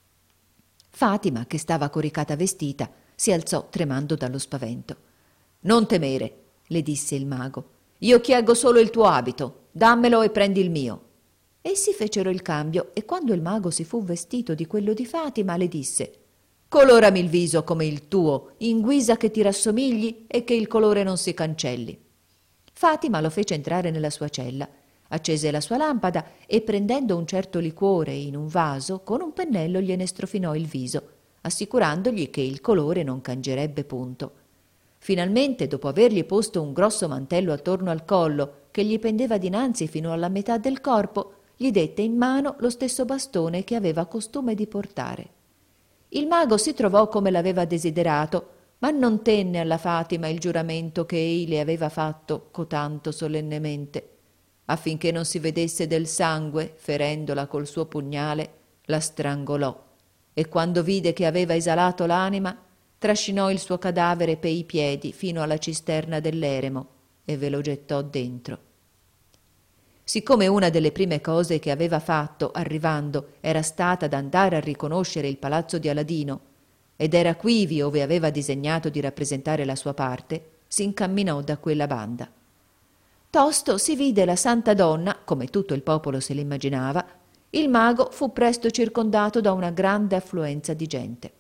Fatima, che stava coricata vestita, si alzò tremando dallo spavento. «Non temere», le disse il mago, «io chieggo solo il tuo abito, dammelo e prendi il mio». Essi fecero il cambio e quando il mago si fu vestito di quello di Fatima le disse: «Colorami il viso come il tuo, in guisa che ti rassomigli e che il colore non si cancelli». Fatima lo fece entrare nella sua cella, accese la sua lampada e prendendo un certo liquore in un vaso, con un pennello gliene strofinò il viso, assicurandogli che il colore non cangerebbe punto. Finalmente, dopo avergli posto un grosso mantello attorno al collo, che gli pendeva dinanzi fino alla metà del corpo, gli dette in mano lo stesso bastone che aveva costume di portare. Il mago si trovò come l'aveva desiderato, ma non tenne alla Fatima il giuramento che ei le aveva fatto cotanto solennemente. Affinché non si vedesse del sangue, ferendola col suo pugnale, la strangolò e quando vide che aveva esalato l'anima, trascinò il suo cadavere pei piedi fino alla cisterna dell'eremo e ve lo gettò dentro. Siccome una delle prime cose che aveva fatto, arrivando, era stata d'andare a riconoscere il palazzo di Aladino, ed era quivi ove aveva disegnato di rappresentare la sua parte, si incamminò da quella banda. Tosto si vide la santa donna, come tutto il popolo se l'immaginava. Il mago fu presto circondato da una grande affluenza di gente.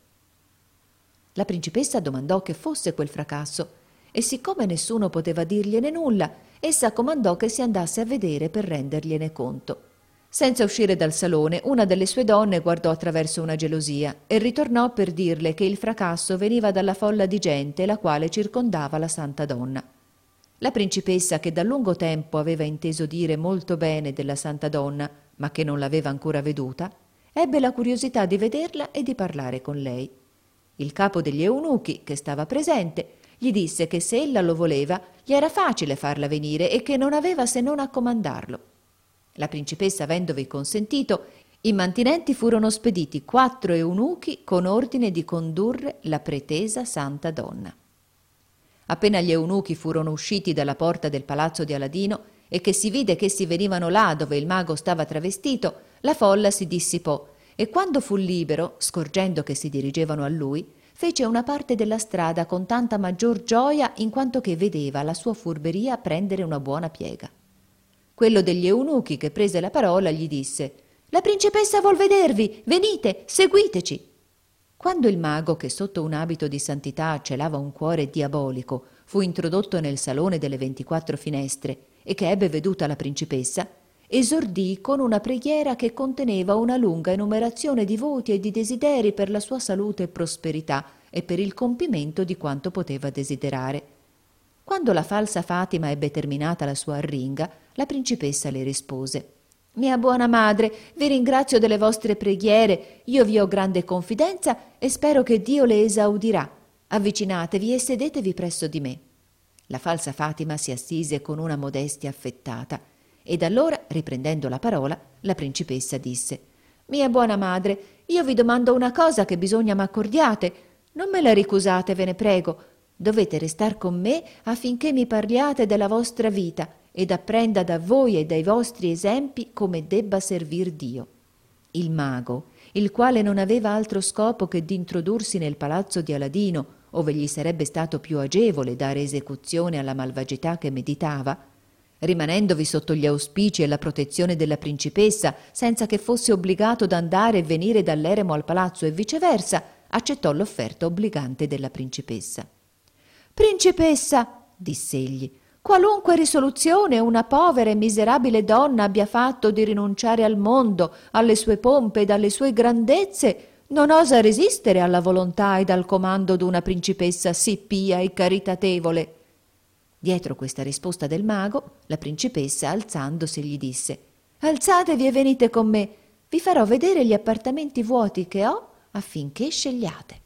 La principessa domandò che fosse quel fracasso e siccome nessuno poteva dirgliene nulla, essa comandò che si andasse a vedere per rendergliene conto. Senza uscire dal salone, una delle sue donne guardò attraverso una gelosia e ritornò per dirle che il fracasso veniva dalla folla di gente la quale circondava la santa donna. La principessa, che da lungo tempo aveva inteso dire molto bene della santa donna, ma che non l'aveva ancora veduta, ebbe la curiosità di vederla e di parlare con lei. Il capo degli eunuchi, che stava presente, gli disse che se ella lo voleva, gli era facile farla venire e che non aveva se non a comandarlo. La principessa, avendovi consentito, i mantinenti furono spediti 4 eunuchi con ordine di condurre la pretesa santa donna. Appena gli eunuchi furono usciti dalla porta del palazzo di Aladino e che si vide che essi venivano là dove il mago stava travestito, la folla si dissipò e quando fu libero, scorgendo che si dirigevano a lui, fece una parte della strada con tanta maggior gioia in quanto che vedeva la sua furberia prendere una buona piega. Quello degli eunuchi che prese la parola gli disse: «La principessa vuol vedervi, venite, seguiteci». Quando il mago, che sotto un abito di santità celava un cuore diabolico, fu introdotto nel salone delle 24 finestre e che ebbe veduta la principessa, esordì con una preghiera che conteneva una lunga enumerazione di voti e di desideri per la sua salute e prosperità e per il compimento di quanto poteva desiderare. Quando la falsa Fatima ebbe terminata la sua arringa, la principessa le rispose: «Mia buona madre, vi ringrazio delle vostre preghiere, io vi ho grande confidenza e spero che Dio le esaudirà. Avvicinatevi e sedetevi presso di me». La falsa Fatima si assise con una modestia affettata ed allora, riprendendo la parola, la principessa disse: «Mia buona madre, io vi domando una cosa che bisogna m'accordiate. Non me la ricusate, ve ne prego. Dovete restar con me affinché mi parliate della vostra vita ed apprenda da voi e dai vostri esempi come debba servir Dio». Il mago, il quale non aveva altro scopo che di introdursi nel palazzo di Aladino, ove gli sarebbe stato più agevole dare esecuzione alla malvagità che meditava, rimanendovi sotto gli auspici e la protezione della principessa, senza che fosse obbligato ad andare e venire dall'eremo al palazzo e viceversa, accettò l'offerta obbligante della principessa. «Principessa», diss'egli, «qualunque risoluzione una povera e miserabile donna abbia fatto di rinunciare al mondo, alle sue pompe ed alle sue grandezze, non osa resistere alla volontà ed al comando d'una principessa sì pia e caritatevole». Dietro questa risposta del mago, la principessa, alzandosi, gli disse: «Alzatevi e venite con me, vi farò vedere gli appartamenti vuoti che ho affinché scegliate».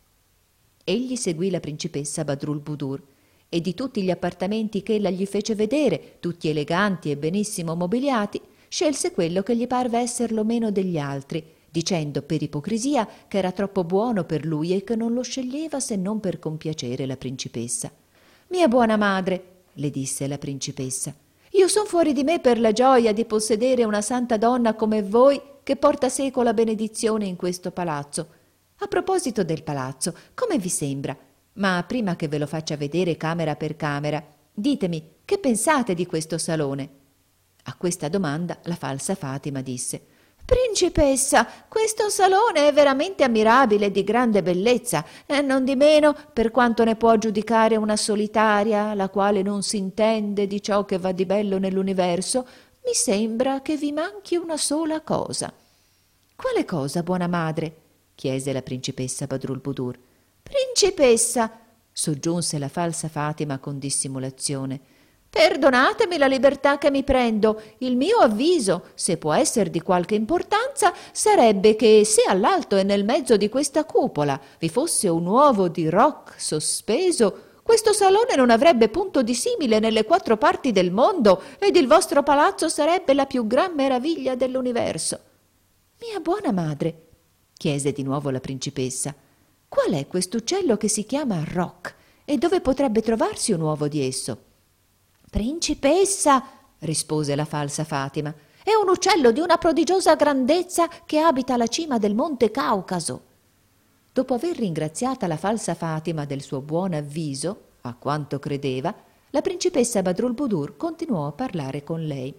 Egli seguì la principessa Badrulbudur e di tutti gli appartamenti che ella gli fece vedere, tutti eleganti e benissimo mobiliati, scelse quello che gli parve esserlo meno degli altri, dicendo per ipocrisia che era troppo buono per lui e che non lo sceglieva se non per compiacere la principessa. «Mia buona madre», le disse la principessa, «io son fuori di me per la gioia di possedere una santa donna come voi che porta seco la benedizione in questo palazzo. A proposito del palazzo, come vi sembra? Ma prima che ve lo faccia vedere camera per camera, ditemi che pensate di questo salone». A questa domanda la falsa Fatima disse: «Principessa, questo salone è veramente ammirabile e di grande bellezza, non di meno, per quanto ne può giudicare una solitaria, la quale non si intende di ciò che va di bello nell'universo, mi sembra che vi manchi una sola cosa». «Quale cosa, buona madre?» chiese la principessa Badrulbudur. «Principessa», soggiunse la falsa Fatima con dissimulazione, «perdonatemi la libertà che mi prendo. Il mio avviso, se può esser di qualche importanza, sarebbe che se all'alto e nel mezzo di questa cupola vi fosse un uovo di roc sospeso, questo salone non avrebbe punto di simile nelle 4 parti del mondo ed il vostro palazzo sarebbe la più gran meraviglia dell'universo». «Mia buona madre», chiese di nuovo la principessa, «qual è quest'uccello che si chiama roc e dove potrebbe trovarsi un uovo di esso?» «Principessa», rispose la falsa Fatima, «è un uccello di una prodigiosa grandezza che abita alla cima del monte Caucaso». Dopo aver ringraziata la falsa Fatima del suo buon avviso, a quanto credeva, la principessa Badrulbudur continuò a parlare con lei.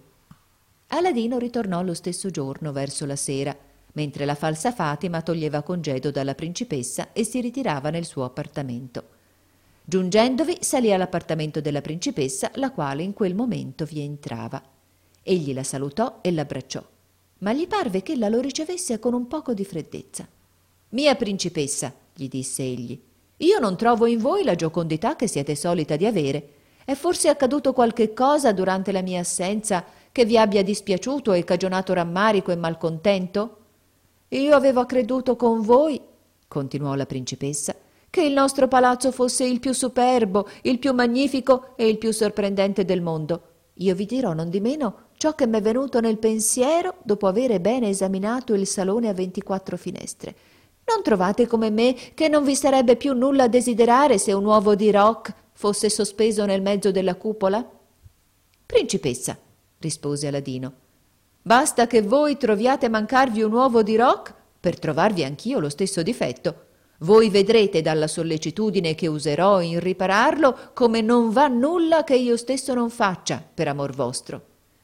Aladino ritornò lo stesso giorno verso la sera, mentre la falsa Fatima toglieva congedo dalla principessa e si ritirava nel suo appartamento. Giungendovi, salì all'appartamento della principessa, la quale in quel momento vi entrava. Egli la salutò e l'abbracciò, ma gli parve ch'ella lo ricevesse con un poco di freddezza. «Mia principessa», gli disse egli, «io non trovo in voi la giocondità che siete solita di avere. È forse accaduto qualche cosa durante la mia assenza che vi abbia dispiaciuto e cagionato rammarico e malcontento?» «Io avevo creduto con voi», continuò la principessa, «che il nostro palazzo fosse il più superbo, il più magnifico e il più sorprendente del mondo. Io vi dirò nondimeno ciò che m'è venuto nel pensiero dopo avere bene esaminato il salone a 24 finestre. Non trovate come me che non vi sarebbe più nulla a desiderare se un uovo di roc fosse sospeso nel mezzo della cupola?» «Principessa», rispose Aladino, «basta che voi troviate mancarvi un uovo di roc per trovarvi anch'io lo stesso difetto. Voi vedrete dalla sollecitudine che userò in ripararlo come non va nulla che io stesso non faccia per amor vostro».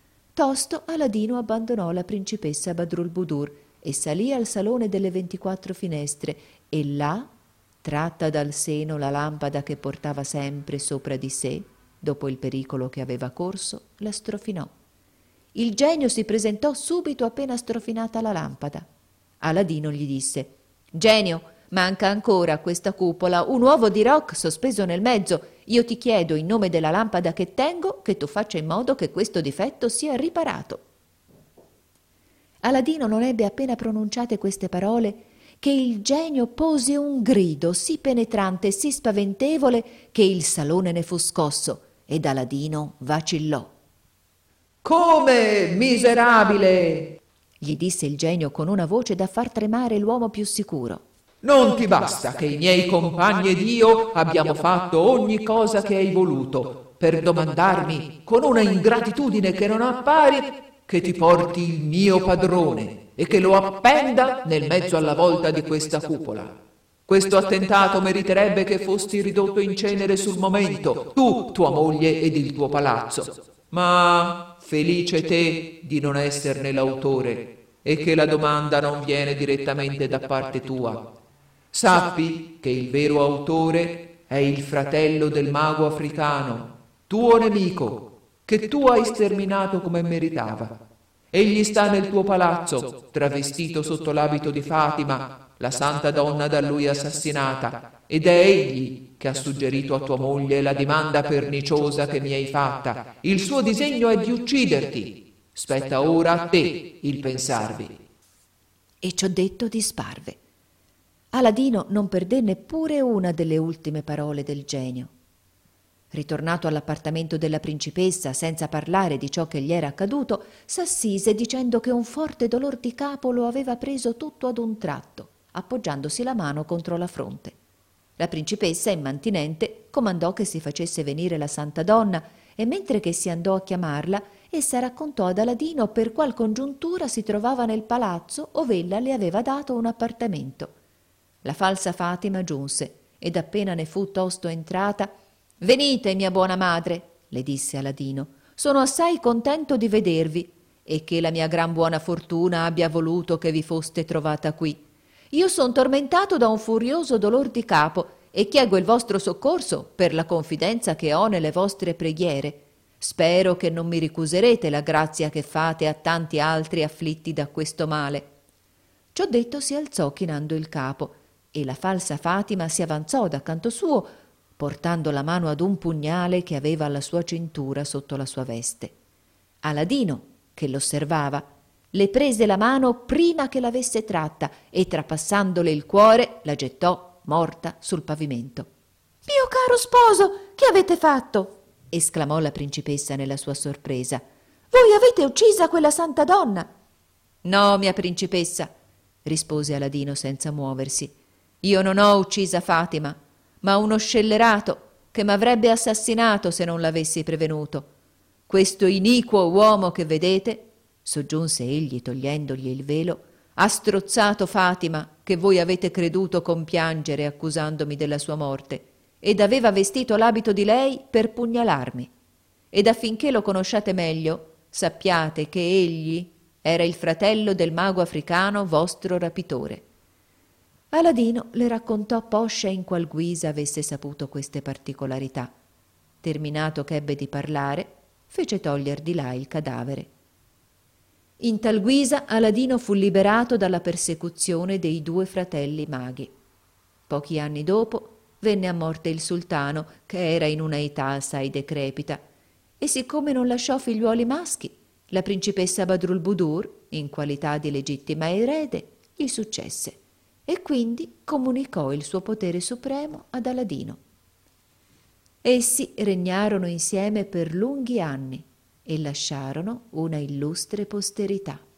Tosto Aladino abbandonò la principessa Badrulbudur e salì al salone delle 24 finestre e là, tratta dal seno la lampada che portava sempre sopra di sé, dopo il pericolo che aveva corso, la strofinò. Il genio si presentò subito appena strofinata la lampada. Aladino gli disse: «Genio, manca ancora a questa cupola un uovo di roc sospeso nel mezzo. Io ti chiedo in nome della lampada che tengo che tu faccia in modo che questo difetto sia riparato. Aladino non ebbe appena pronunciate queste parole che il genio pose un grido sì penetrante e sì spaventevole che il salone ne fu scosso ed Aladino vacillò. «Come, miserabile!» gli disse il genio con una voce da far tremare l'uomo più sicuro. «Non ti basta che i miei compagni ed io abbiamo fatto ogni cosa che hai voluto per domandarmi con una ingratitudine che non ha pari che ti porti il mio padrone e che lo appenda nel mezzo alla volta di questa cupola. Questo attentato meriterebbe che fosti ridotto in cenere sul momento, tu, tua moglie ed il tuo palazzo. Ma felice te di non esserne l'autore e che la domanda non viene direttamente da parte tua. Sappi che il vero autore è il fratello del mago africano, tuo nemico, che tu hai sterminato come meritava. Egli sta nel tuo palazzo, travestito sotto l'abito di Fatima, la santa donna da lui assassinata, ed è egli che ha suggerito a tua moglie la dimanda perniciosa che mi hai fatta. Il suo disegno è di ucciderti. Spetta ora a te il pensarvi». E ciò detto disparve. Aladino non perdé neppure una delle ultime parole del genio. Ritornato all'appartamento della principessa senza parlare di ciò che gli era accaduto, s'assise dicendo che un forte dolor di capo lo aveva preso tutto ad un tratto, appoggiandosi la mano contro la fronte. La principessa, immantinente, comandò che si facesse venire la santa donna e mentre che si andò a chiamarla, essa raccontò ad Aladino per qual congiuntura si trovava nel palazzo ov'ella le aveva dato un appartamento. La falsa Fatima giunse ed appena ne fu tosto entrata: «Venite, mia buona madre», le disse Aladino, «sono assai contento di vedervi e che la mia gran buona fortuna abbia voluto che vi foste trovata qui. Io son tormentato da un furioso dolor di capo e chiego il vostro soccorso per la confidenza che ho nelle vostre preghiere. Spero che non mi ricuserete la grazia che fate a tanti altri afflitti da questo male». Ciò detto si alzò chinando il capo e la falsa Fatima si avanzò da canto suo, portando la mano ad un pugnale che aveva alla sua cintura sotto la sua veste. Aladino, che l'osservava, le prese la mano prima che l'avesse tratta e trapassandole il cuore la gettò morta sul pavimento. «Mio caro sposo, che avete fatto?» esclamò la principessa nella sua sorpresa. «Voi avete uccisa quella santa donna?» «No, mia principessa», rispose Aladino senza muoversi, «io non ho uccisa Fatima, ma uno scellerato che m'avrebbe assassinato se non l'avessi prevenuto. Questo iniquo uomo che vedete», soggiunse egli togliendogli il velo, «ha strozzato Fatima, che voi avete creduto compiangere accusandomi della sua morte, ed aveva vestito l'abito di lei per pugnalarmi. Ed affinché lo conosciate meglio, sappiate che egli era il fratello del mago africano vostro rapitore». Aladino le raccontò poscia in qual guisa avesse saputo queste particolarità. Terminato ch'ebbe di parlare, fece toglier di là il cadavere. In tal guisa Aladino fu liberato dalla persecuzione dei due fratelli maghi. Pochi anni dopo venne a morte il sultano, che era in una età assai decrepita, e siccome non lasciò figliuoli maschi, la principessa Badrulbudur, in qualità di legittima erede, gli successe e quindi comunicò il suo potere supremo ad Aladino. Essi regnarono insieme per lunghi anni e lasciarono una illustre posterità.